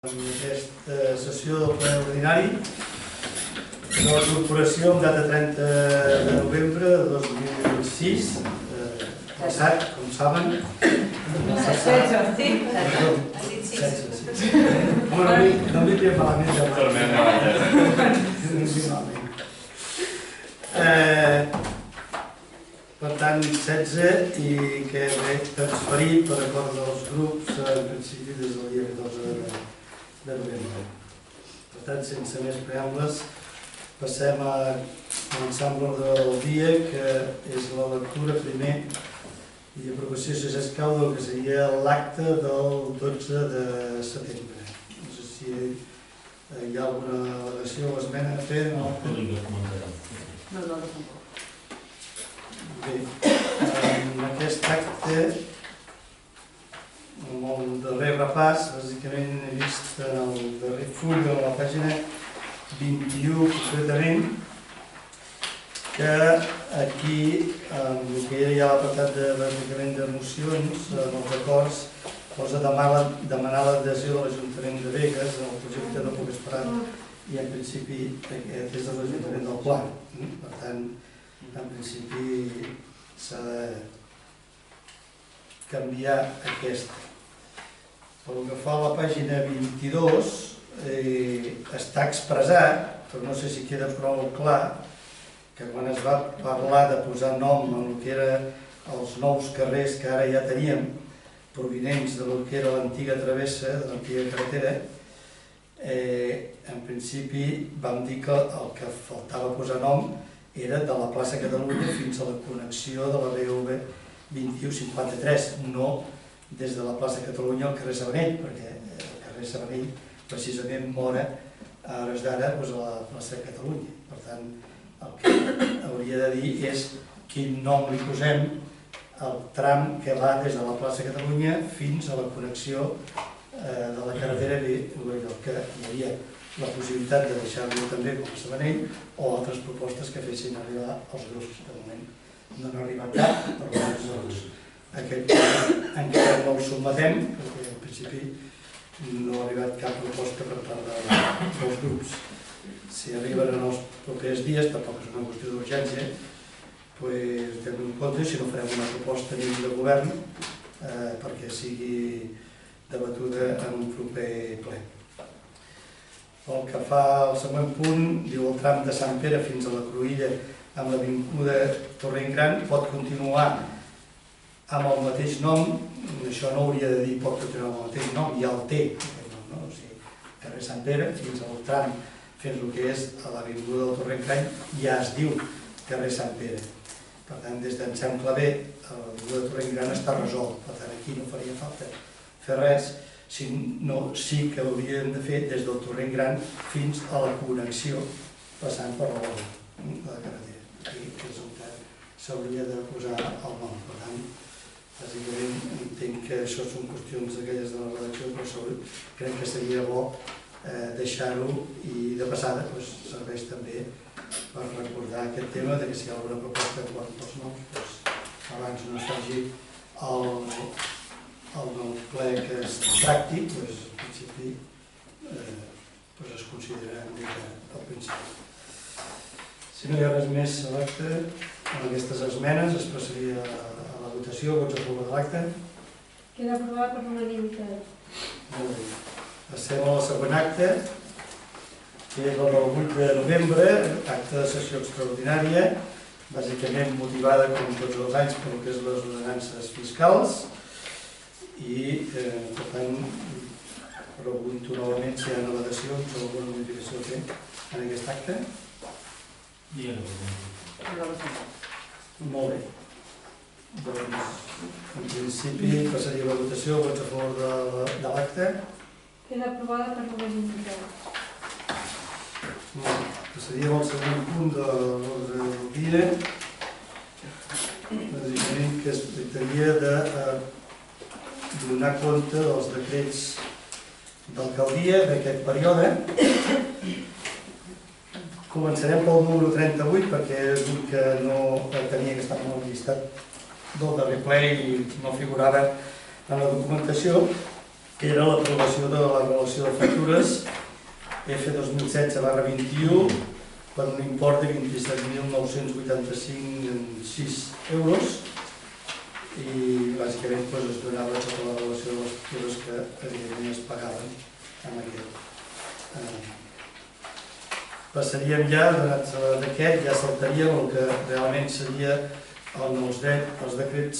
En aquesta sessió del ple ordinari de la corporació amb data 30 de novembre de 2006, passat, com saben. No m'hi havia malament de per tant, 16 i que ve transferit per acord dels grups en principi des del dia 14 de novembre. Per tant, sense més preàmbules, passem a començar amb l'ordre del dia, que és la lectura primer i aprovació, si s'escau, del que seria l'acte del 12 de setembre. No sé si hi ha alguna al·legació o esmena a fer. No. Bé, en aquest acte, amb el darrer repàs, bàsicament he vist en el darrer full de la pàgina 21 concretament, que aquí, el que hi ha l'apartat bàsicament de mocions, amb els acords, posa demanar l'adhesió de l'Ajuntament de Begues al projecte No Puc Esperar, i en principi aquest és de l'Ajuntament del Pla. Per tant, en principi s'ha de canviar aquesta. Pel que fa a la pàgina 22, està expressat, però no sé si queda prou clar, que quan es va parlar de posar nom en el que eren els nous carrers que ara ja teníem, provinents del que era l'antiga travessa, de l'antiga carretera, en principi vam dir que el que faltava posar nom era de la plaça Catalunya fins a la connexió de la BV 2153, no des de la plaça Catalunya al carrer Sabanell, perquè el carrer Sabanell precisament mora a hores d'ara a la plaça Catalunya. Per tant, el que hauria de dir és quin nom li posem al tram que va des de la plaça Catalunya fins a la connexió de la carretera que hi havia la possibilitat de deixar-lo també com a Sabanell o altres propostes que fessin arribar als grups. De moment no n'ha arribat cap, per tant, aquest encara no el sotmetem, perquè en principi no ha arribat cap proposta per part dels grups. Si arriben en els propers dies, tampoc és una qüestió d'urgència, tenim en compte si no farem una proposta a nivell de govern perquè sigui debatuda en un proper ple. Pel que fa al següent punt, diu el tram de Sant Pere fins a la Cruïlla amb l'avinguda Torrent Gran pot continuar amb el mateix nom. Això no hauria de dir pot continuar amb el mateix nom, ja el té, o sigui, carrer Sant Pere fins al tram fins el que és a l'avinguda del Torrent Gran ja es diu carrer Sant Pere. Per tant, des d'en sembla bé, l'avinguda del Torrent Gran està resolt, per tant aquí no faria falta fer res, sinó sí que hauríem de fer des del Torrent Gran fins a la connexió passant per la carretera. Aquí és on s'hauria de posar el nom. Per tant, bàsicament entenc que això són qüestions d'aquelles de la redacció, però crec que seria bo deixar-ho i de passada serveix també per recordar aquest tema que si hi ha alguna proposta quant als noms, abans no es faci el ple que es tracti, en principi es considera al principi. Si no hi ha res més a l'acte, amb aquestes esmenes es passaria a la votació. Vots a favor de l'acte? Queda aprovat per unanimitat. Molt bé. Passem al següent acte, que és el del 8 de novembre, acte de sessió extraordinària, bàsicament motivada, com tots els anys, pel que és les ordenances fiscals. I, per tant, pregunto novament si hi ha al·legacions o alguna modificació a fer en aquest acte. Molt bé. Doncs, en principi, passaria la votació. Vots a favor de l'acte? Queda aprovada per unanimitat. Passaríem al següent punt de l'ordre del dia, bàsicament que es tractaria de donar compte dels decrets d'alcaldia d'aquest període. Començarem pel número 38 perquè és un que no tenia que estar en el llistat del darrer ple i no figurava en la documentació. que era l'aprovació de la relació de factures F2016/21 per un import de 27.985,6 euros i bàsicament es donava tota la relació de les factures que evidentment es pagaven en aquest. Passaríem ja, donats d'aquest, ja saltaríem el que realment seria els decrets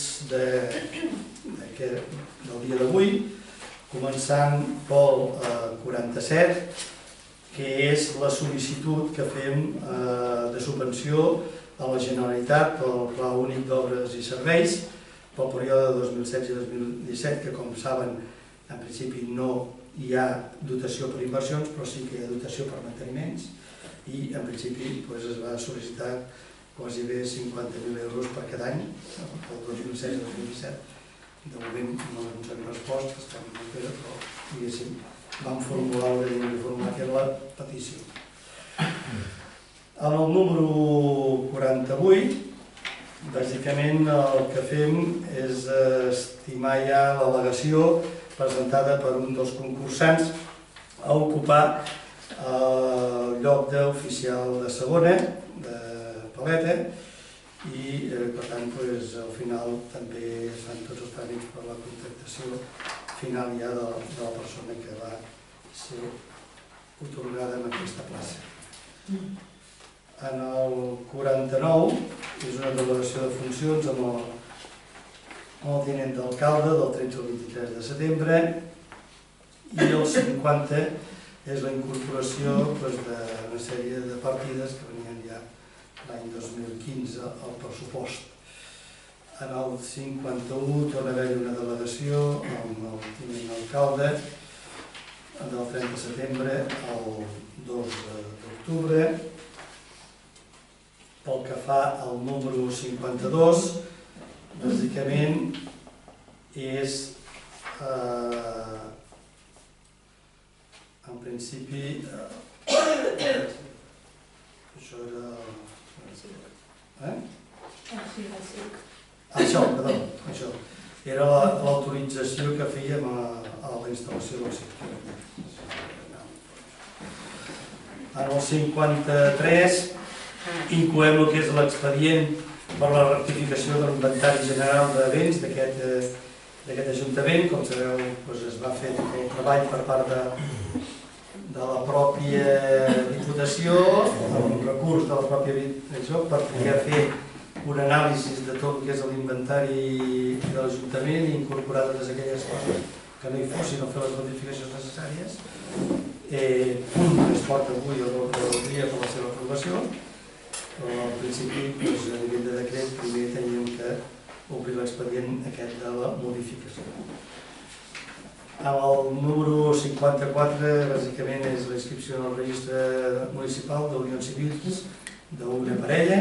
del dia d'avui, començant pel 47, que és la sol·licitud que fem de subvenció a la Generalitat pel Pla Únic d'Obres i Serveis pel període 2016-2017, que com saben en principi no hi ha dotació per inversions, però sí que hi ha dotació per manteniments i en principi es va sol·licitar quasi bé 50.000 euros per cada any, pel 2016-2017. De moment no ens han respost, estem en espera, però diguéssim, vam formular la petició. En el número 48, bàsicament el que fem és estimar ja l'al·legació presentada per un dels concursants a ocupar el lloc d'oficial de segona, de paleta, i per tant al final també es fan tots els tràmits per la contractació final ja de la persona que va ser atorgada en aquesta plaça. En el 49 és una delegació de funcions amb el tinent d'alcalde del 13 al 23 de setembre i el 50 és la incorporació d'una sèrie de partides que venien ja l'any 2015 al pressupost. En el 51 torna a haver-hi una delegació amb el tinent d'alcalde del 30 de setembre al 2 d'octubre. Pel que fa al número 52, bàsicament és, en principi, això era... Això era l'autorització que fèiem a la instal·lació del sector. En el 53 incloem el que és l'expedient per la rectificació de l'inventari general de béns d'aquest Ajuntament. Com sabeu, es va fer tot el treball per part de la pròpia Diputació, amb un recurs de la pròpia Diputació, per poder fer un anàlisi de tot el que és l'inventari de l'Ajuntament i incorporar totes aquelles coses que no hi fossin o fer les modificacions necessàries. Es porta avui a l'ordre del dia per la seva aprovació, però al principi, a nivell de decret, primer teníem que obrir l'expedient aquest de la modificació. El número 54, bàsicament, és la inscripció en el registre municipal d'unions civils d'una parella.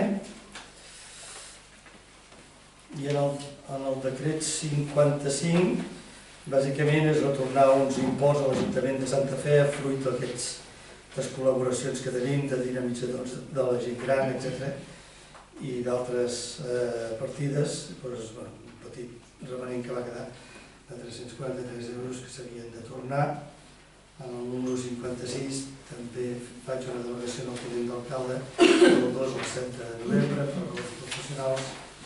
I en el decret 55, bàsicament, és retornar uns imports a l'Ajuntament de Santa Fe fruit d'aquestes col·laboracions que tenim de dinamitzadors de la gent gran, etc. i d'altres partides, un petit remanent que va quedar de 343 euros que s'havien de tornar. En el número 56 també faig una delegació al tinent d'alcalde del 2 al 7 de novembre per als professionals.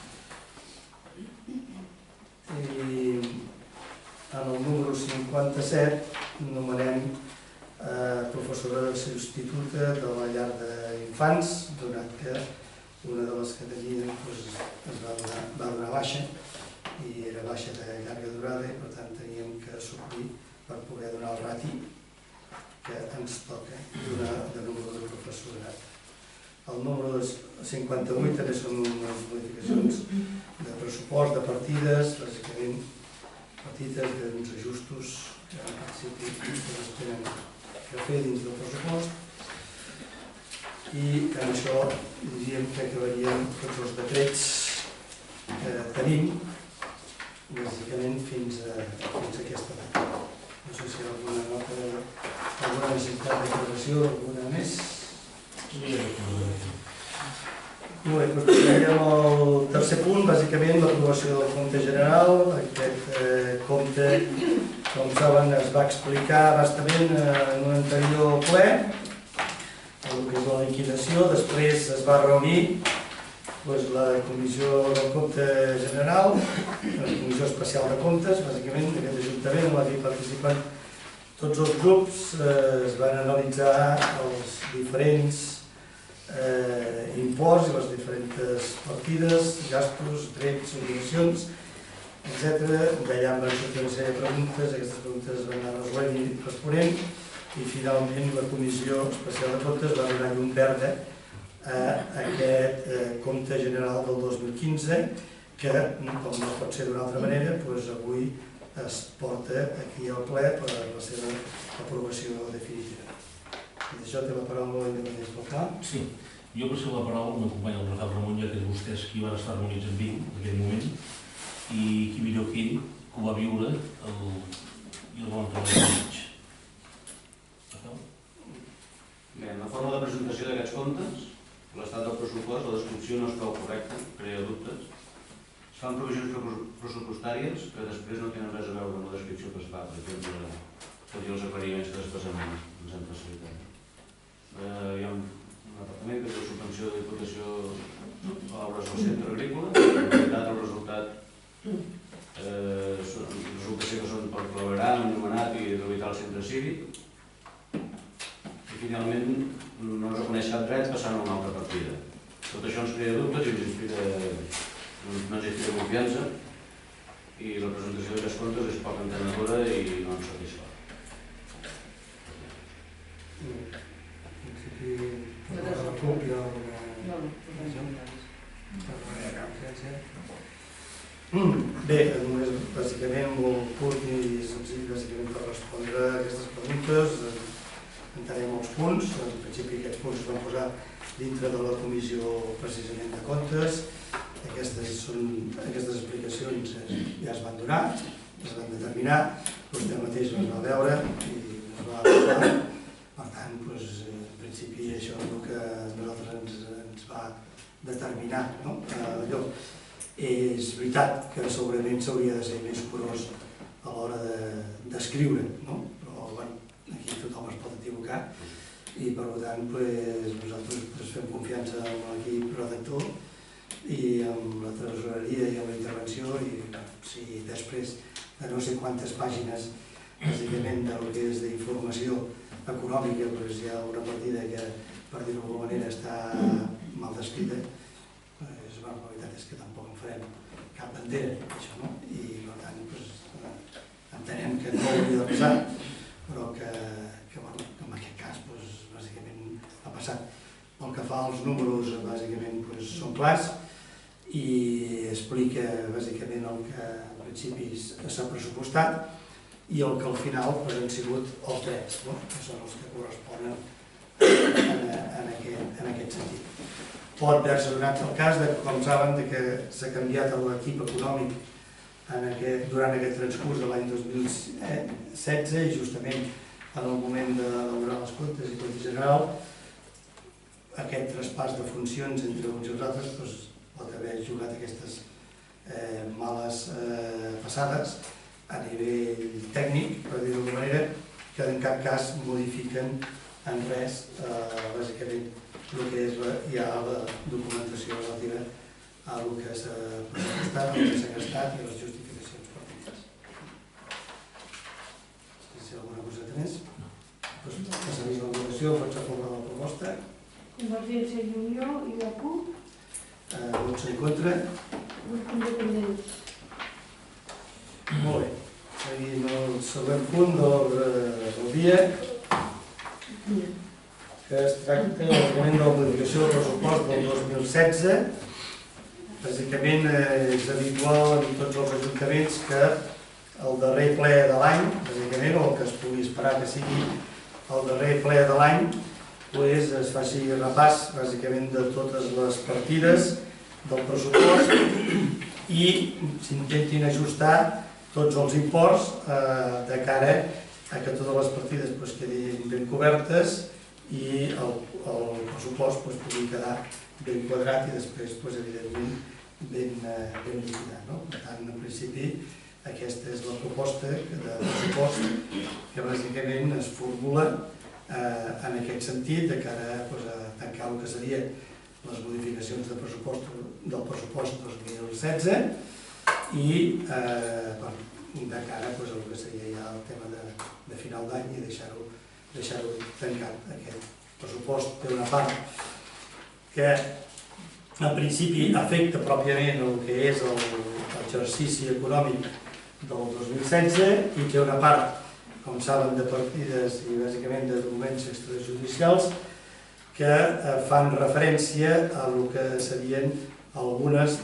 I en el número 57 nomenem professora substituta de la llar d'infants, donat que una de les que tenien es va donar baixa i era baixa de llarga durada i per tant teníem que suplir per poder donar el rati que ens toca donar de número de professorat. El número 58 també són unes modificacions de pressupost, de partides, bàsicament petites d'uns ajustos que en principi es tenen que fer dins del pressupost. I amb això diríem que acabaríem tots els decrets que tenim bàsicament fins a aquesta data. No sé si hi ha alguna nota, alguna necessitat d'aclaració, alguna més. Molt bé, doncs passaríem al tercer punt, bàsicament l'aprovació del compte general. Aquest compte Com saben, es va explicar bastament en un anterior ple el que és la liquidació. Després es va reunir la Comissió del Compte General, la Comissió Especial de Comptes, bàsicament, d'aquest Ajuntament, en la que participen tots els grups. Es van analitzar els diferents imports i les diferents partides, gastos, drets, obligacions, etc. D'allà van sortir una sèrie de preguntes, aquestes preguntes es van anar resolent i responent, i finalment la Comissió Especial de Comptes va donar llum verda a aquest compte general del 2015, que, com no pot ser d'una altra manera, avui es porta aquí al ple per a la seva aprovació definitiva. I d'això té la paraula l'Independent Local. Sí, jo per ser la paraula m'acompanya el Rafael Ramon, ja que vostès qui van estar reunits amb ell en aquell moment, i qui millor que ell, que ho va viure i el van trobar al mig. Bé, en la forma de presentació d'aquests comptes, l'estat del pressupost, la descripció no és prou correcta, crea dubtes. Es fan provisions pressupostàries que després no tenen res a veure amb la descripció que es fa, per exemple, tot i els aclariments que després ens han facilitat. Hi ha un apartament que és la subvenció de diputació a obres del centre agrícola. En realitat el resultat resulta ser que són per clavegar, anomenat i rehabilitar el centre cívic. I finalment no es reconeix cap dret passant a una altra partida. Tot això ens crea dubtes i no ens inspira confiança, i la presentació d'aquests comptes és poc entenedora i no ens satisfà. Bé, només bàsicament molt curt i senzill, bàsicament per respondre a aquestes preguntes. Entenem els punts. En principi aquests punts es van posar dintre de la Comissió precisament de Comptes. Aquestes explicacions ja es van donar, es van determinar, vostè mateix les va veure i les va aprovar. Per tant, en principi això és el que a nosaltres ens va determinar. És veritat que segurament s'hauria de ser més curós a l'hora d'escriure, però aquí tothom es pot equivocar i per tant nosaltres fem confiança en l'equip redactor i amb la tresoreria i amb la intervenció, i si després de no sé quantes pàgines bàsicament del que és d'informació econòmica hi ha una partida que, per dir-ho d'alguna manera, està mal descrita, la veritat és que tampoc en farem cap bandera d'això, i per tant entenem que no hauria de passar, però que en aquest cas bàsicament ha passat. Pel que fa als números, bàsicament són clars i explica bàsicament el que al principi s'ha pressupostat i el que al final han sigut els drets, que són els que corresponen en aquest sentit. Pot haver-se donat el cas, com saben, que s'ha canviat l'equip econòmic durant aquest transcurs de l'any 2016 i justament en el moment d'elaborar les comptes i compte general aquest traspàs de funcions entre uns i els altres pot haver jugat aquestes males passades a nivell tècnic, per dir-ho d'alguna manera, que en cap cas modifiquen en res bàsicament el que és ja la documentació relativa a el que s'ha pressupostat, el que s'ha gastat i les justificacions pertinents. Si hi ha alguna coseta més? Passarem a la votació, vots a favor de la proposta. Convergència i Unió i la CUP. Vots en contra. Independents. Molt bé. Seguim el següent punt de l'ordre del dia, que es tracta òbviament de la modificació del pressupost del 2016. Bàsicament és habitual en tots els ajuntaments que el darrer ple de l'any, bàsicament, o el que es pugui esperar que sigui el darrer ple de l'any, es faci repàs bàsicament de totes les partides del pressupost i s'intentin ajustar tots els imports de cara a que totes les partides quedin ben cobertes i el pressupost pugui quedar ben quadrat i després, evidentment, ben liquidat. Per tant, en principi, Aquesta és la proposta de pressupost que bàsicament es formula en aquest sentit, de cara a tancar el que serien les modificacions del pressupost 2016 i de cara al que seria ja el tema de final d'any i deixar-ho tancat. Aquest pressupost té una part que en principi afecta pròpiament el que és l'exercici econòmic del 2016 i té una part, com saben, de partides i bàsicament de documents extrajudicials que fan referència a el que serien algunes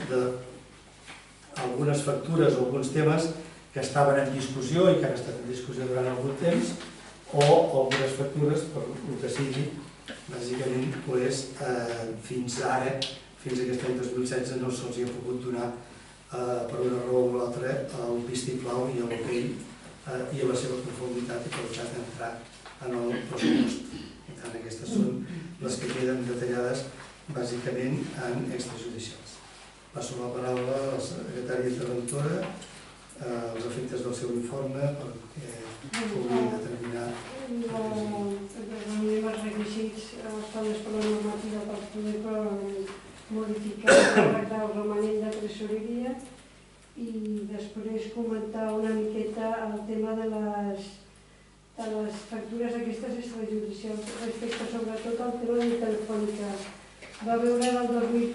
factures o alguns temes que estaven en discussió i que han estat en discussió durant algun temps, o algunes factures, per el que sigui, bàsicament, fins ara, fins a aquest any 2016, no se'ls ha pogut donar per una raó o l'altra el vistiplau i l'ok i la seva conformitat i per tant entrar en el pressupost. Per tant, aquestes són les que queden detallades bàsicament en extrajudicials. Passo la paraula a la secretària interventora els efectes del seu informe perquè pugui determinar reunir els requisits establerts per la normativa per poder modificar i redactar el romanent de tresoreria i després comentar una miqueta el tema de les factures aquestes extrajudicials respecte sobretot al tema de telefònica. Va veure del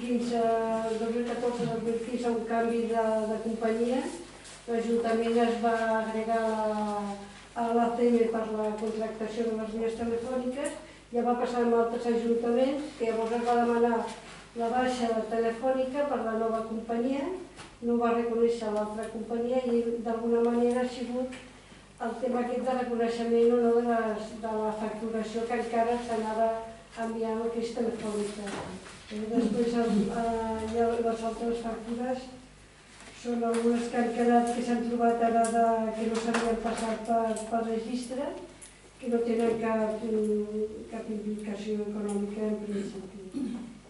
2014-2015 un canvi de companyia. L'Ajuntament es va agregar a l'ACM per la contractació de les vies telefòniques, ja va passar amb altres ajuntaments, que llavors es va demanar la baixa telefònica per la nova companyia, no va reconèixer l'altra companyia i d'alguna manera ha sigut el tema aquest de reconeixement o no de la facturació que encara s'anava enviant al que és telefònica. Després les altres factures són algunes que han quedat, que s'han trobat ara que no s'havien passat per registre, que no tenen cap implicació econòmica en principi.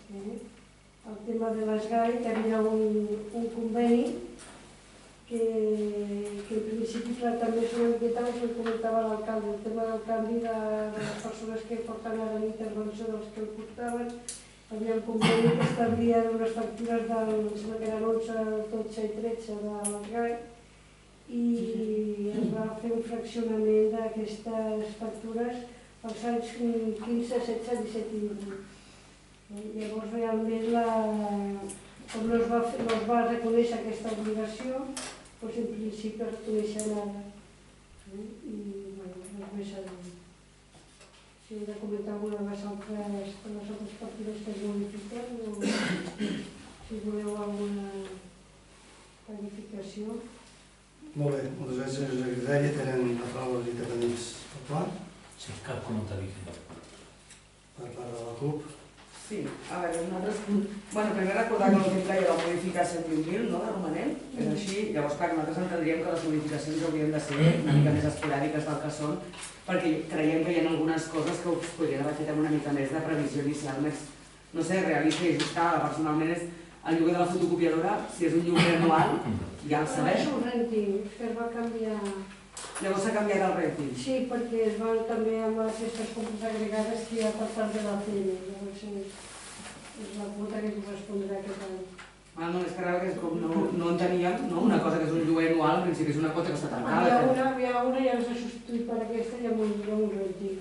El tema de les GAI, que hi havia un conveni que en principi també és una miqueta el que comentava l'alcalde, el tema del canvi de les persones que porten ara l'intervenció dels que el portaven. Hi havia un conveni que establia unes factures que eren 11, 12 i 13 de les GAI i es va fer un fraccionament d'aquestes factures als anys 15, 16, 17 i 18. Llavors, realment, com no es va reconèixer aquesta obligació, doncs en principi es reconeixen ara. I, només si heu de comentar alguna de les altres partides que es modifiquen o si voleu alguna clarificació. Molt bé, moltes gràcies, senyor secretari. Tenen la paraula els independents al pla. Sí, cap comentari. Per part de la CUP. Sí, a veure, nosaltres... primer recordar que el que deia la modificar 120.000, no, de romanent, és així. Llavors, clar, nosaltres entendríem que les modificacions haurien de ser una mica més esporàdiques del que són, perquè creiem que hi ha algunes coses que us podrien haver fet amb una mica més de previsió inicial, més, no sé, realista i ajustada. Personalment és el lloguer de la fotocopiadora, si és un lloguer anual, ja el sabem. És un renting, que es va canviar... Llavors s'ha canviat el renting. Sí, perquè es van també amb les festes compres agregades que hi ha per part de la CM. Llavors és la quota que correspondrà aquest any. No, és que com no enteníem, una cosa que és un lloguer anual, en principi és una quota que està tancada. Havia una i ja s'ha substituït per aquesta i amb un renting.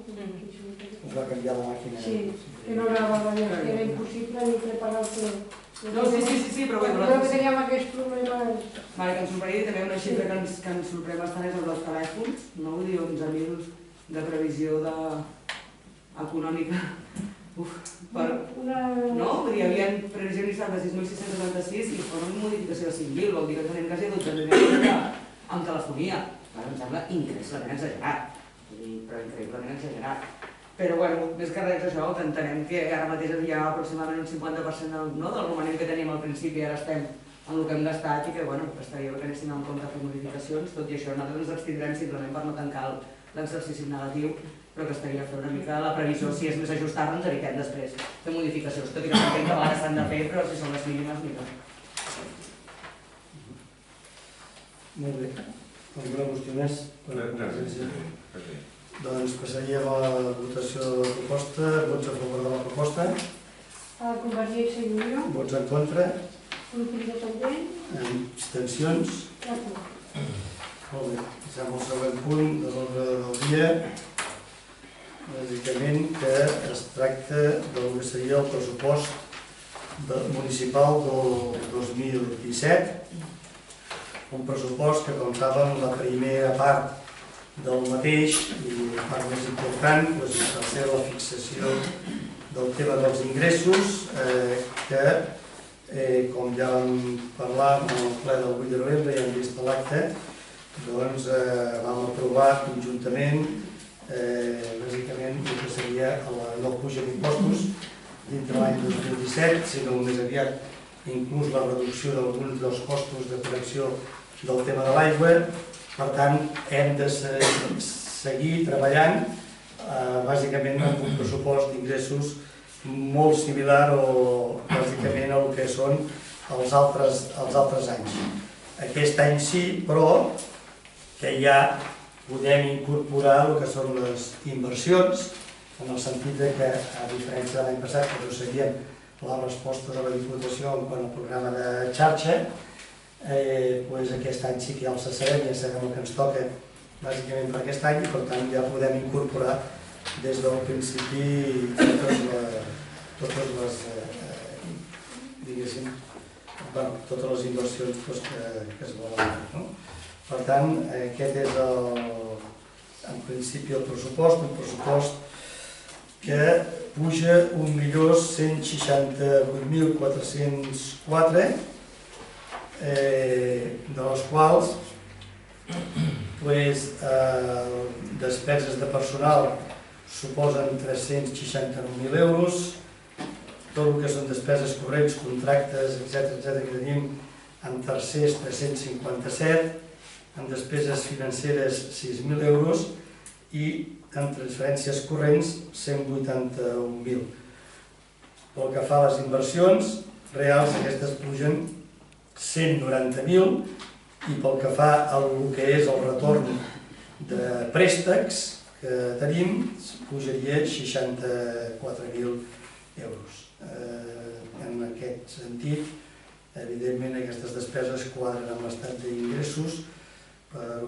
Es va canviar la màquina. Sí, que no anava bé, que era impossible ni preparar el seu. No, sí, però bé. Però que teníem aquests problemes... Vale, que ens sorprenia també una xifra que ens sorprèn bastant és el dels telèfons, no? Vull dir, 11.000 de previsió econòmica. No? Vull dir, hi havia previsió inicial de 6.676 i es fa una modificació de 5.000, vol dir que tenim quasi 12.000 en telefonia. Em sembla increïblement exagerat, però increïblement exagerat. Però, més que res això, que entenem que ara mateix hi ha aproximadament un 50% del romanent que teníem al principi, ara estem en el que hem gastat i que estaria bé que anéssim en compte a fer modificacions. Tot i això, nosaltres ens abstindrem simplement per no tancar l'exercici negatiu, però que estaria fer una mica la previsió, si és més ajustar-la, ens evitem després de modificacions. Tot i que entenc que a vegades s'han de fer, però si són les mínimes, millor. Molt bé. Alguna qüestió més? Doncs passaríem a la votació de la proposta. Vots a favor de la proposta? Convergència i Unió, Vots en contra? grup independent, Abstencions? la CUP. Molt bé. Passem al següent punt de l'ordre del dia. Bàsicament que es tracta del que seria el pressupost municipal del 2017. Un pressupost que, com saben, la primera part del mateix i la part més important va ser la fixació del tema dels ingressos que, com ja vam parlar en el ple del 8 de novembre i hem vist a l'acte, doncs vam aprovar conjuntament bàsicament el que seria no puja d'impostos dintre l'any 2017, sinó més aviat inclús la reducció d'alguns dels costos de connexió del tema de l'aigua. Per tant, hem de seguir treballant bàsicament amb un pressupost d'ingressos molt similar o bàsicament al que són els altres anys. Aquest any sí, però que ja podem incorporar el que són les inversions, en el sentit que, a diferència de l'any passat, que no seguíem la resposta de la Diputació en quant al programa de xarxa, aquest any sí que ja el cessarem, ja sabem el que ens toca bàsicament per aquest any, i per tant ja podem incorporar des del principi totes les inversions que es volen fer. Per tant, aquest és en principi el pressupost, un pressupost que puja 1.168.404, de les quals despeses de personal suposen 369.000 euros, tot el que són despeses corrents, contractes, etc. que tenim en tercers 357, en despeses financeres 6.000 euros i en transferències corrents 181.000. Pel que fa a les inversions reals, aquestes pugen 190.000 i pel que fa al que és el retorn de préstecs que tenim, pujaria 64.000 euros. En aquest sentit, evidentment, aquestes despeses quadren amb l'estat d'ingressos per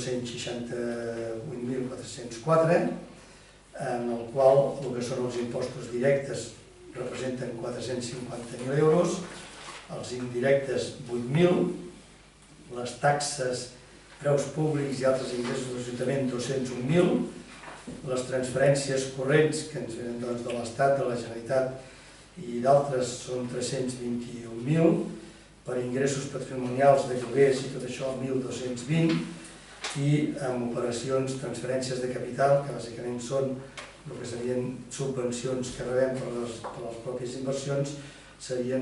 1.168.404, en el qual el que són els impostos directes representen 450.000 euros, els indirectes 8.000, les taxes, preus públics i altres ingressos de l'Ajuntament 201.000, les transferències corrents que ens venen de l'Estat, de la Generalitat i d'altres són 321.000, per ingressos patrimonials de lloguers i tot això 1.220, i amb operacions, transferències de capital, que bàsicament són el que serien subvencions que rebem per les pròpies inversions, serien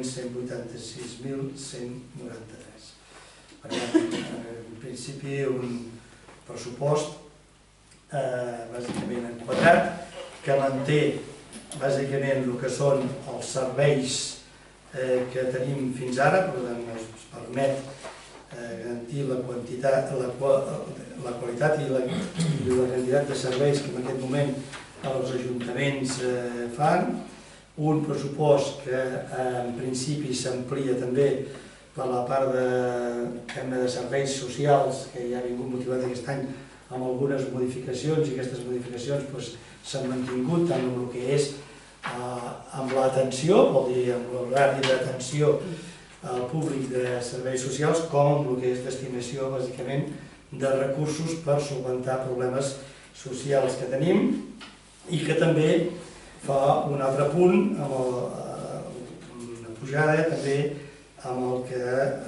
186.193. Per tant, en principi, un pressupost bàsicament enquadrat, que manté bàsicament el que són els serveis que tenim fins ara, per tant ens permet garantir la qualitat i la quantitat de serveis que en aquest moment els ajuntaments fan, un pressupost que en principi s'amplia també per la part de serveis socials, que ja ha vingut motivat aquest any amb algunes modificacions, i aquestes modificacions s'han mantingut tant amb el que és amb l'atenció, vol dir amb l'horari d'atenció al públic de serveis socials, com amb el que és destinació bàsicament de recursos per solventar problemes socials que tenim, i que també fa un altre punt, una pujada també amb el que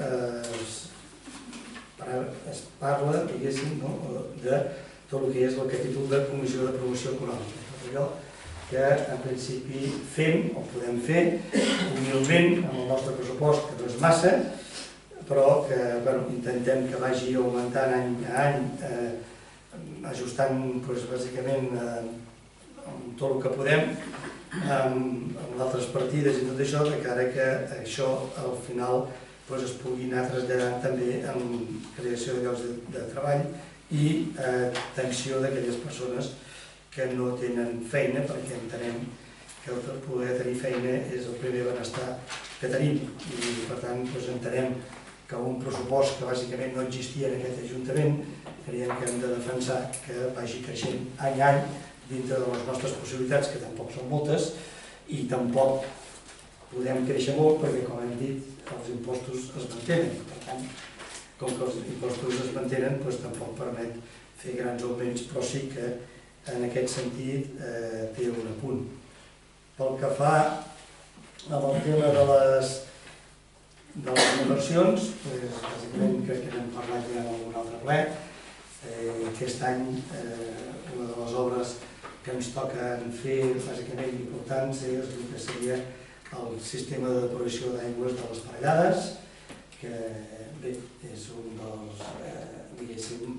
es parla, diguéssim, de tot el que és el capítol de Comissió de Promoció Econòmica. Tot allò que en principi fem, o podem fer, humilment amb el nostre pressupost, que no és massa, però que intentem que vagi augmentant any a any, ajustant bàsicament tot el que podem, amb altres partides i tot això, de cara que això al final es pugui anar traslladant també en creació de llocs de treball i atenció d'aquelles persones que no tenen feina, perquè entenem que el poder tenir feina és el primer benestar que tenim i per tant entenem que un pressupost que bàsicament no existia en aquest Ajuntament creiem que hem de defensar que vagi creixent any a any dintre de les nostres possibilitats, que tampoc són moltes, i tampoc podem créixer molt perquè, com hem dit, els impostos es mantenen. Per tant, com que els impostos es mantenen, tampoc permet fer grans augments, però sí que en aquest sentit té un apunt. Pel que fa amb el tema de les inversions, bàsicament crec que n'hem parlat ja en algun altre ple. Aquest any una de les obres que ens toquen fer bàsicament importants és el que seria el sistema de depuració d'aigües de les Parellades, que bé, és un dels, diguéssim,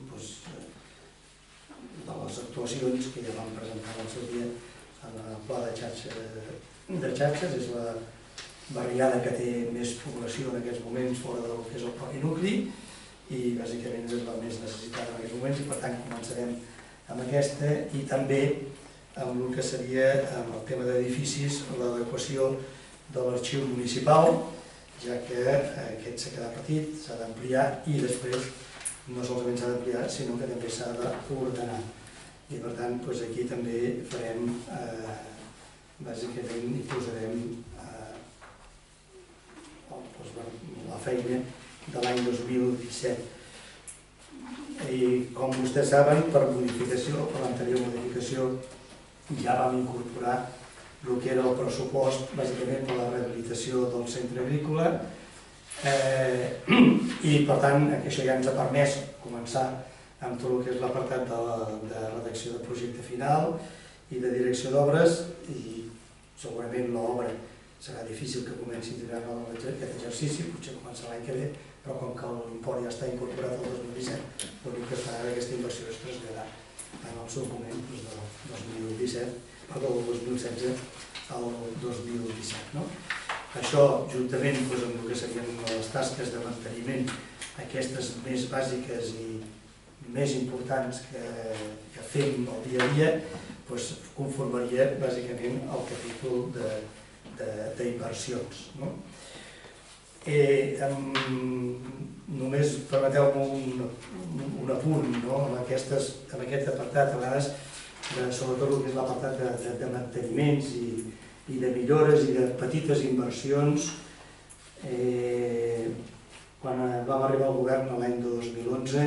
de les actuacions que ja vam presentar el seu dia en el pla de xarxes, és la barriada que té més població en aquests moments fora del que és el propi nucli i bàsicament és la més necessitada en aquests moments i per tant començarem amb aquesta i també amb el que seria amb el tema d'edificis, l'adequació de l'arxiu municipal, ja que aquest s'ha quedat petit, s'ha d'ampliar i després no solament s'ha d'ampliar sinó que també s'ha d'ordenar i per tant aquí també farem bàsicament hi posarem la feina de l'any 2017. I com vostès saben, per l'anterior modificació, ja vam incorporar el que era el pressupost bàsicament per la rehabilitació del centre agrícola i per tant això ja ens ha permès començar amb tot el que és l'apartat de redacció de projecte final i de direcció d'obres i segurament l'obra serà difícil que comenci durant aquest exercici, potser començarà l'any que ve, però com que l'import ja està incorporat al 2017, l'únic que farà aquesta inversió és traslladar en el seu moment del 2016 al 2017. Això, juntament amb el que serien les tasques de manteniment, aquestes més bàsiques i més importants que fem el dia a dia, conformaria bàsicament el capítol d'inversions. Només permeteu-me un apunt en aquest apartat, a vegades, sobretot el que és l'apartat de manteniments i de millores i de petites inversions. Quan vam arribar al govern l'any 2011,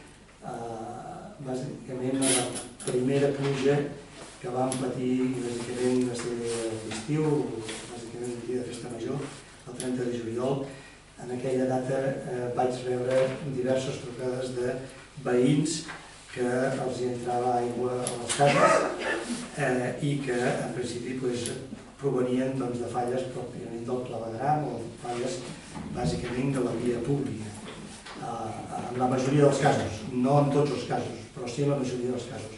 bàsicament la primera pluja que vam patir bàsicament va ser l'estiu, bàsicament el dia de festa major, el 30 de juliol. En aquella data vaig rebre diverses trucades de veïns que els entrava aigua a les cases i que en principi provenien de falles pròpiament del clavegueram o falles bàsicament de la via pública. En la majoria dels casos, no en tots els casos, però sí en la majoria dels casos.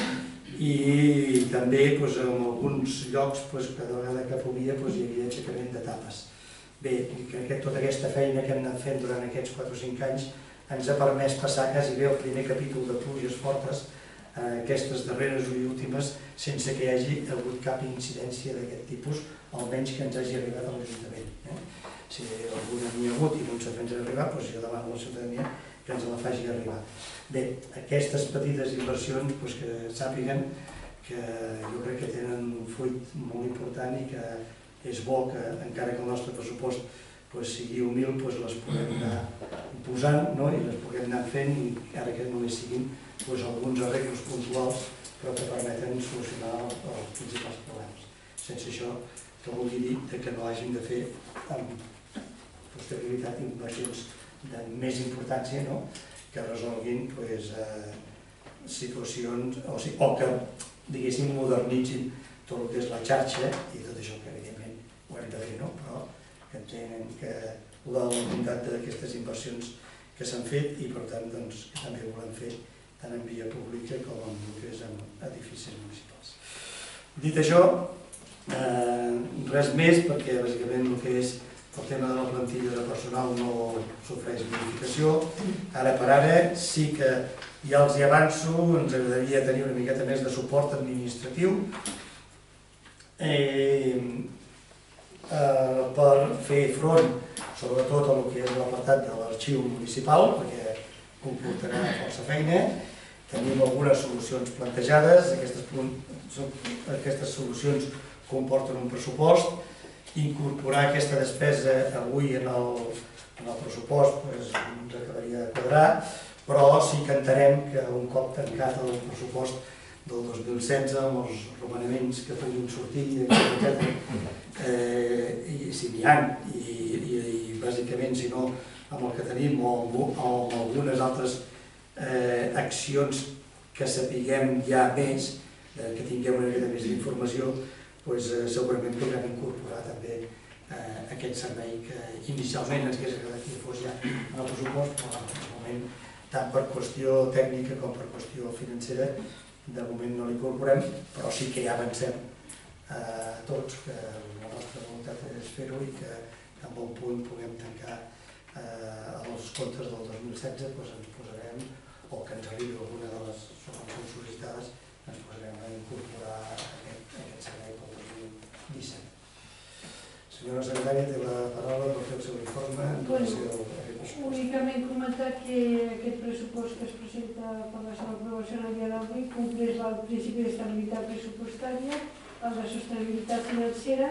I també en alguns llocs cada vegada que plovia hi havia aixecament de tapes. Bé, crec que tota aquesta feina que hem anat fent durant aquests 4 o 5 anys ens ha permès passar quasi bé el primer capítol de pluges fortes, aquestes darreres i últimes, sense que hi hagi hagut cap incidència d'aquest tipus, almenys que ens hagi arribat a l'Ajuntament. Si alguna n'hi ha hagut i no ens ha fet arribar, jo demano a la ciutadania que ens la faci arribar. Bé, aquestes petites inversions que sàpiguen que jo crec que tenen un fruit molt important i que és bo que, encara que el nostre pressupost sigui humil, les puguem anar posant i les puguem anar fent, encara que només siguin alguns arreglos puntuals, però que permeten solucionar els principals problemes. Sense això, que vulgui dir que no hàgim de fer amb posterioritat inversions de més importància que resolguin situacions o que, diguéssim, modernitzin tot el que és la xarxa i tot això que evidentment ho hem de fer, però que tenen la voluntat d'aquestes inversions que s'han fet i per tant que també ho volem fer tant en via pública com en el que és en edificis municipals. Dit això, res més perquè bàsicament el que és el tema de la plantilla de personal no sofreix modificació. Ara per ara sí que ja els hi avanço, ens agradaria tenir una miqueta més de suport administratiu per fer front sobretot a el que és l'apartat de l'arxiu municipal, perquè comportarà força feina. Tenim algunes solucions plantejades, aquestes solucions comporten un pressupost. Incorporar aquesta despesa avui en el pressupost ens acabaria de quadrar, però sí que entenem que un cop tancat el pressupost del 2016 amb els romanaments que puguin sortir, i si n'hi ha, i bàsicament si no amb el que tenim o amb algunes altres accions que sapiguem ja més, que tinguem una mica més d'informació, segurament podrem incorporar també aquest servei que inicialment ens hauria agradat que fos ja en el pressupost, però en aquest moment, tant per qüestió tècnica com per qüestió financera, de moment no l'incorporem, però sí que ja avancem tots que la nostra voluntat és fer-ho i que en bon punt puguem tancar els comptes del 2016, ens posarem, o que ens arribi alguna de les subvencions sol·licitades, ens posarem a incorporar aquest servei pel 2017. Senyora secretària, té la paraula per fer el seu informe en relació a aquest pressupost. Únicament comentar que aquest pressupost que es presenta per la seva aprovació en el dia d'avui compleix el principi d'estabilitat pressupostària, el de sostenibilitat financera,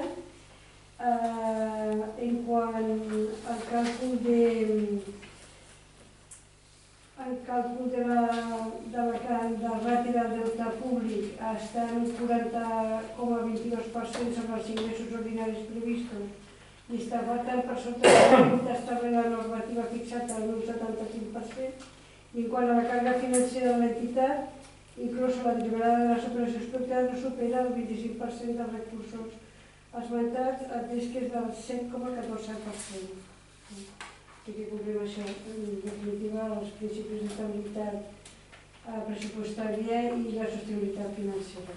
en quant al càlcul del ràtio del deute públic està en un 40,22% sobre els ingressos ordinaris previstos i està tan per sota del límit establert a la normativa fixat en un 75%. I en quant a la càrrega financera de l'entitat, inclosa la derivada de les operacions pactades, no supera el 25% dels recursos esmentats, atès que és del 7,14%. I que complim això, en definitiva, els principis d'estabilitat pressupostària i la sostenibilitat financera.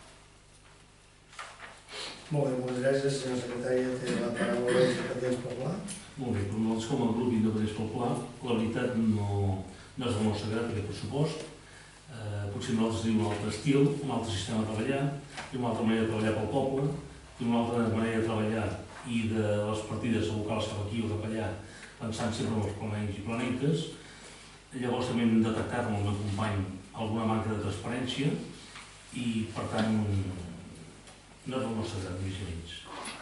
Molt bé, moltes gràcies, senyora secretària. Té la paraula Independents pel Pla. Molt bé, però nosaltres com a grup Independents pel Pla, la veritat no és el nostre grat aquest pressupost. Potser nosaltres tenim un altre estil, un altre sistema de treballar, i una altra manera de treballar pel poble, i una altra manera de treballar i de les partides locals cap aquí o cap allà, pensant sempre en els planencs i planenques. Llavors també hem detectat amb el meu company alguna manca de transparència i, per tant, no és el nostre gran divisionins.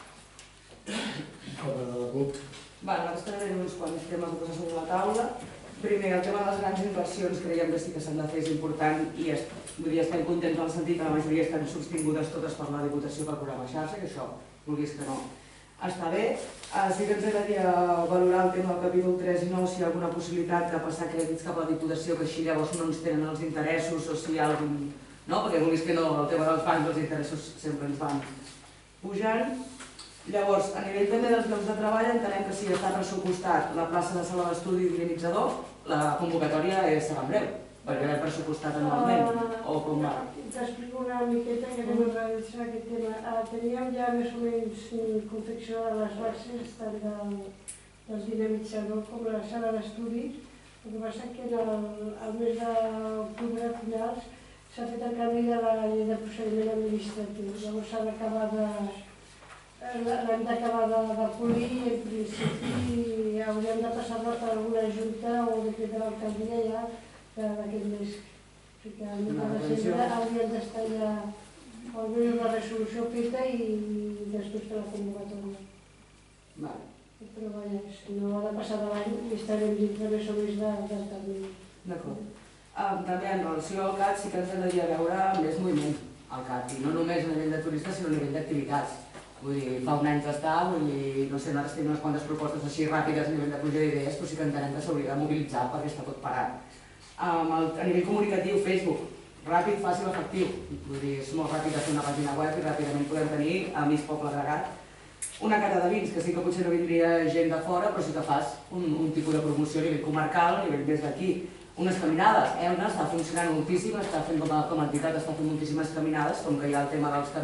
Com a de la CUP. Nosaltres tenim uns quants temes de posar sobre la taula. Primer, el tema de les grans inversions creiem que sí que s'han de fer, és important i estem contents en el sentit que la majoria estan sostingudes totes per la Diputació pel programa xarxa, que això, vulguis que no, està bé. Sí que ens agradaria valorar el tema del capítol 3 i 9, si hi ha alguna possibilitat de passar crèdits cap a la Diputació, que així llavors no ens tenen els interessos o si hi ha algun... No? Perquè vulguis que no, el tema dels bancs, els interessos sempre ens van pujant. Llavors, a nivell també dels llocs de treball, entenem que si està pressupostat la plaça de sala d'estudi dinamitzador, la convocatòria serà en breu, perquè l'hem pressupostat anualment, o com va? T'explico una miqueta que anem a realitzar aquest tema. Teníem ja més o menys confeccionades les bases tant del dinamitzador com la sala d'estudi. El que passa que al mes d'octubre, a finals, s'ha fet el canvi de la llei de procediment administratiu. Llavors s'ha d'acabar l'hem d'acabar de polir i en principi hauríem de passar-la per alguna junta o decret de l'alcaldia ja d'aquest mes. O sigui que al mes de desembre hauríem d'estar ja almenys una resolució feta i després de la convocatòria. Però vaja, si no ha de passar de l'any i estarem dintre més o més del termini. D'acord. També en relació al CAT sí que ens agradaria veure més moviment al CAT, i no només a nivell de turistes sinó a nivell d'activitats. Vull dir, fa un any que està, vull dir, no sé, nosaltres tenim unes quantes propostes així ràpides a nivell de pluja d'idees, però sí que entenem que s'hauria de mobilitzar perquè està tot parat. A nivell comunicatiu, Facebook, ràpid, fàcil, efectiu. Vull dir, és molt ràpid de fer una pàgina web i ràpidament podem tenir a mig poble agregat una cata de vins, que sí que potser no vindria gent de fora, però sí que fas un tipus de promoció a nivell comarcal, a nivell més d'aquí. Unes caminades, Elna està funcionant moltíssim, està fent com a entitat, està fent moltíssimes caminades, com que hi ha el tema dels camins,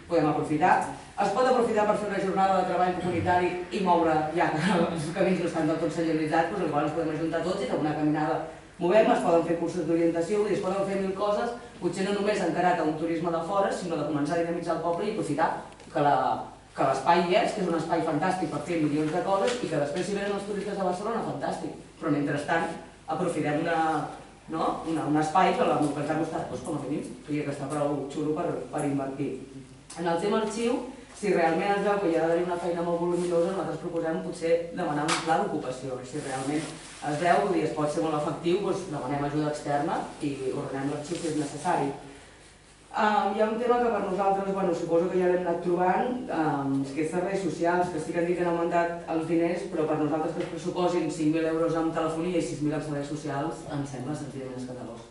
podem aprofitar. Es pot aprofitar per fer una jornada de treball comunitari i moure, ja que els camins no estan del tot senyalitzats, doncs igual ens podem ajuntar tots i fer una caminada. Movem, es poden fer cursos d'orientació, es poden fer 1000 coses, potser no només encarat a un turisme de fora, sinó de començar a dinamitzar el poble i aprofitar que l'espai hi és, que és un espai fantàstic per fer milions de coses i que després si venen els turistes de Barcelona, fantàstic. Però mentrestant, aprofitem un espai que el que ens ha costat, com a mínim, que està prou xulo per invertir. En el tema arxiu, si realment es veu que hi ha d'haver una feina molt voluminosa, nosaltres proposem potser demanar un pla d'ocupació. Si realment es veu i es pot ser molt efectiu, doncs demanem ajuda externa i ordenem l'arxiu si és necessari. Hi ha un tema que per nosaltres, suposo que ja l'hem anat trobant, que és serveis socials, que sí que han dit que han augmentat els diners, però per nosaltres que es pressuposin 5.000 euros en telefonia i 6.000 en serveis socials, ens sembla senzillament escandalós.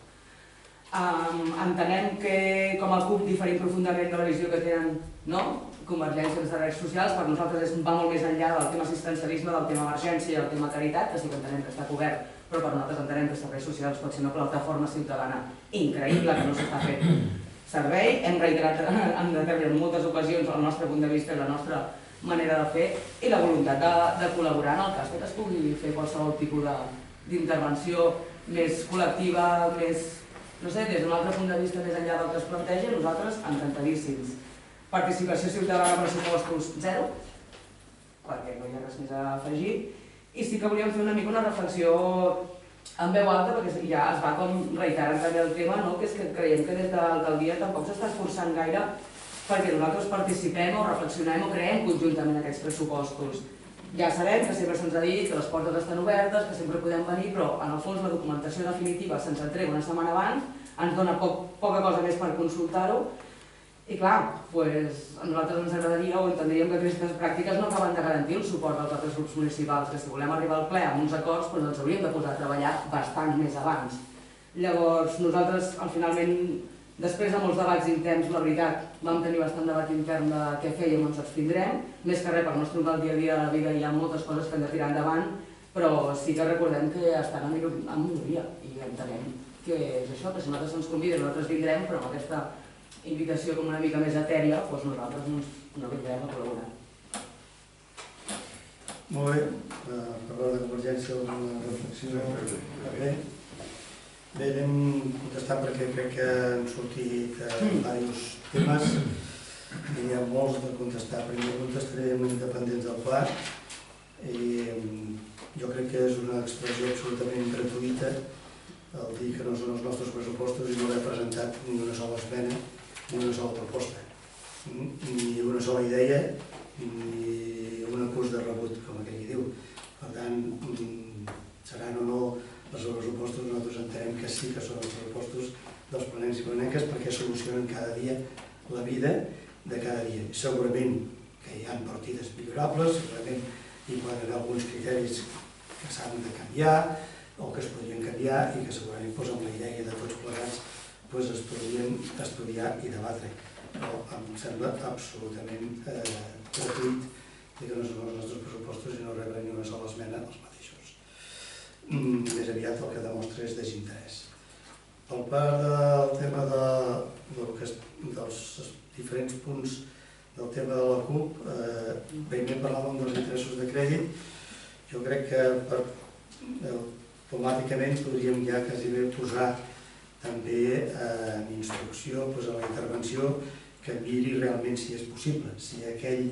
Entenem que com a CUP diferim profundament de la visió que tenen Convergència en serveis socials. Per nosaltres va molt més enllà del tema assistencialisme, del tema emergència i del tema caritat, que sí que entenem que està cobert, però per nosaltres entenem que serveis socials pot ser una plataforma ciutadana increïble que no s'està fent servei. Hem reiterat en moltes ocasions el nostre punt de vista i la nostra manera de fer i la voluntat de col·laborar en el cas que es pugui fer qualsevol tipus d'intervenció més col·lectiva, més, no sé, des d'un altre punt de vista més enllà del que es planteja, nosaltres encantadíssims. Participació ciutadana, pressupostos 0, perquè no hi ha res més a afegir, i sí que volíem fer una mica una reflexió en veu alta, perquè ja es va com reiterant també el tema, que és que creiem que des de l'alcaldia tampoc s'està esforçant gaire perquè nosaltres participem o reflexionem o creem conjuntament aquests pressupostos. Ja sabem que sempre se'ns ha dit que les portes estan obertes, que sempre podem venir, però en el fons la documentació definitiva se'ns entrega una setmana abans, ens dona poca cosa més per consultar-ho, i clar, a nosaltres ens agradaria o entendríem que aquestes pràctiques no acaben de garantir el suport dels altres grups municipals, que si volem arribar al ple amb uns acords ens hauríem de posar a treballar bastant més abans. Llavors, nosaltres, finalment, després de molts debats interns, la veritat, vam tenir bastant debat intern de què fèiem, ens abstindrem, més que res per no estroncar el dia a dia de la vida, hi ha moltes coses que hem de tirar endavant, però sí que recordem que estan en minoria i entenem que és això, que si nosaltres ens conviden, nosaltres vindrem, però amb aquesta invitació com una mica més etèria, doncs nosaltres no vindrem a col·laborar. Molt bé, per part de Convergència alguna reflexió? Bé, anem contestant perquè crec que han sortit diversos temes i hi ha molts de contestar. Primer contestaré amb independents del pla. Jo crec que és una expressió absolutament gratuïta el dir que no són els nostres pressupostos i no haver presentat ni una sola esmena ni una sola proposta, ni una sola idea, ni un acús de rebut, com aquell diu. Per tant, seran o no els pressupostos, nosaltres entenem que sí que són els pressupostos dels planencs i planenques perquè solucionen cada dia la vida de cada dia. Segurament que hi ha partides millorables, segurament hi poden haver alguns criteris que s'han de canviar o que es podrien canviar i que segurament amb la idea de tots plegats es podrien estudiar i debatre, però em sembla absolutament gratuït que no són els nostres pressupostos i no reben ni una sola esmena als mateixos. Més aviat el que demostra és desinterès. Per part del tema dels diferents punts del tema de la CUP, primer parlàvem dels interessos de crèdit. Jo crec que automàticament podríem ja quasi bé posar també en instrucció, a la intervenció, que miri realment si és possible, si aquell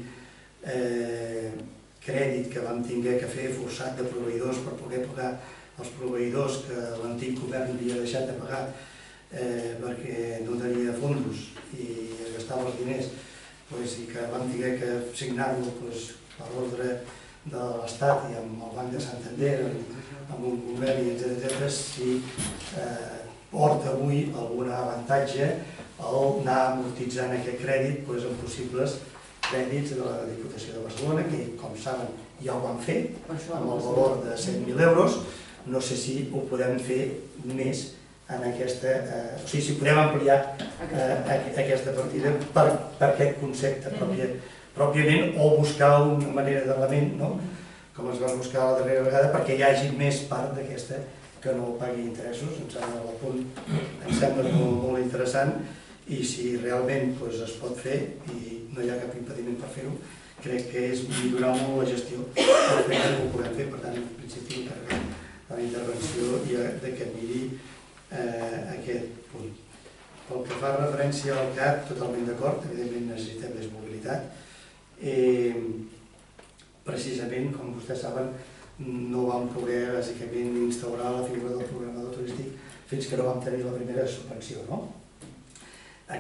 crèdit que vam haver de fer forçat de proveïdors per poder pagar els proveïdors que l'antic govern havia deixat de pagar perquè no tenia fons i es gastava els diners i que vam haver de signar-lo per ordre de l'Estat i amb el Banc de Santander, amb un conveni, etc., si porta avui algun avantatge al anar amortitzant aquest crèdit amb possibles crèdits de la Diputació de Barcelona, que, com saben, ja ho van fer, amb el valor de 100.000 euros. No sé si ho podem fer més en aquesta... O sigui, si podem ampliar aquesta partida per aquest concepte pròpiament o buscar una manera d'element, com es va buscar la darrera vegada, perquè hi hagi més part d'aquesta que no pagui interessos. Em sembla molt interessant i si realment es pot fer i no hi ha cap impediment per fer-ho, crec que és millorar molt la gestió per fer que ho puguem fer. Per tant, en principi, encarregar de la intervenció i de que miri aquest punt. Pel que fa referència al CAP, totalment d'acord, evidentment necessitem més mobilitat. Precisament, com vostès saben, no vam poder bàsicament instaurar la figura del programador turístic fins que no vam tenir la primera subvenció, no?